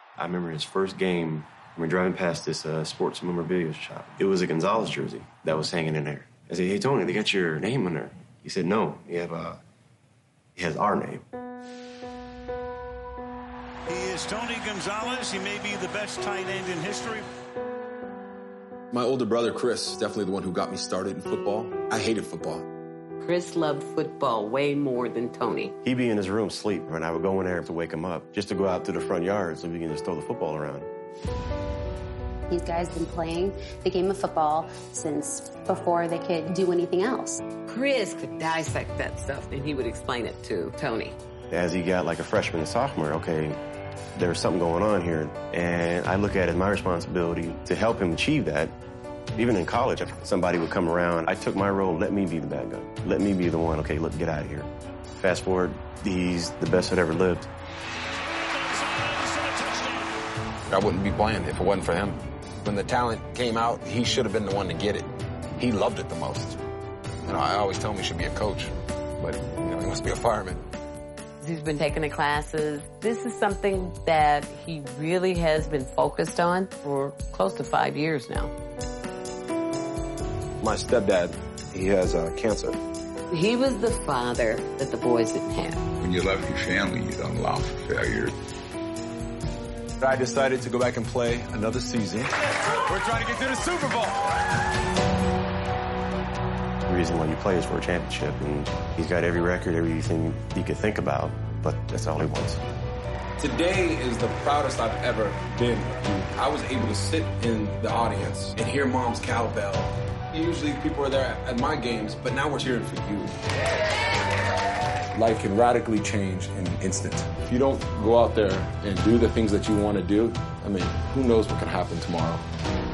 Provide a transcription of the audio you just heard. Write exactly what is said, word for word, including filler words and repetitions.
I remember his first game, we were driving past this uh, sports memorabilia shop. It was a Gonzalez jersey that was hanging in there. I said, hey, Tony, they got your name on there. He said, no, you have, uh, he has our name. He is Tony Gonzalez. He may be the best tight end in history. My older brother, Chris, definitely the one who got me started in football. I hated football. Chris loved football way more than Tony. He'd be in his room asleep, and I would go in there to wake him up, just to go out to the front yard so we can just throw the football around. These guys have been playing the game of football since before they could do anything else. Chris could dissect that stuff, and he would explain it to Tony. As he got like a freshman and sophomore, okay, there's something going on here, and I look at it as my responsibility to help him achieve that. Even in college, if somebody would come around, I took my role, let me be the bad guy. Let me be the one, okay, look, get out of here. Fast forward, he's the best that ever lived. I wouldn't be playing if it wasn't for him. When the talent came out, he should have been the one to get it. He loved it the most. You know, I always tell him he should be a coach, but, you know, he must be a fireman. He's been taking the classes. This is something that he really has been focused on for close to five years now. My stepdad, he has uh, cancer. He was the father that the boys didn't have. When you love your family, you don't allow for failure. I decided to go back and play another season. We're trying to get to the Super Bowl. The reason why you play is for a championship, and he's got every record, everything he could think about, but that's all he wants. Today is the proudest I've ever been. I was able to sit in the audience and hear Mom's cowbell. Usually people are there at my games, but now we're cheering for you. Life can radically change in an instant. If you don't go out there and do the things that you want to do, I mean, who knows what can happen tomorrow.